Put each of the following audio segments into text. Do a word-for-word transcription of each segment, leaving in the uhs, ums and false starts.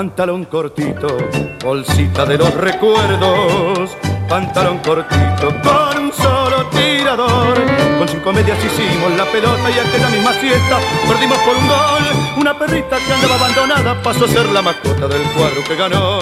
Pantalón cortito, bolsita de los recuerdos. Pantalón cortito con un solo tirador. Con cinco medias hicimos la pelota y aquella misma siesta perdimos por un gol. Una perrita que andaba abandonada pasó a ser la mascota del cuadro que ganó.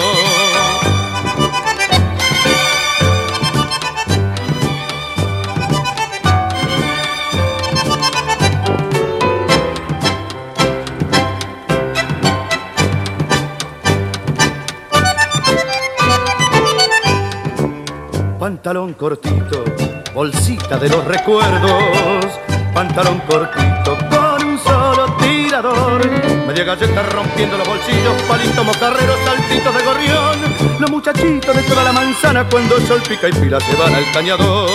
Pantalón cortito, bolsita de los recuerdos. Pantalón cortito con un solo tirador. Media galleta rompiendo los bolsillos, palitos mojarreros, saltitos de gorrión. Los muchachitos de toda la manzana cuando el sol pica y pila se van al cañador.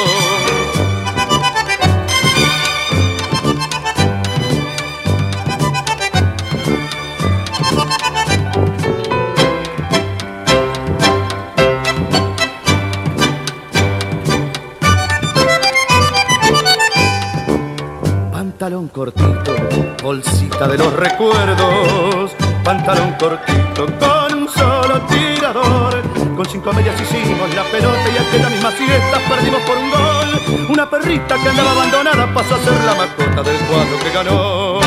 Pantalón cortito, bolsita de los recuerdos. Pantalón cortito con un solo tirador. Con cinco medias hicimos la pelota y aquella misma siesta perdimos por un gol. Una perrita que andaba abandonada pasó a ser la mascota del cuadro que ganó.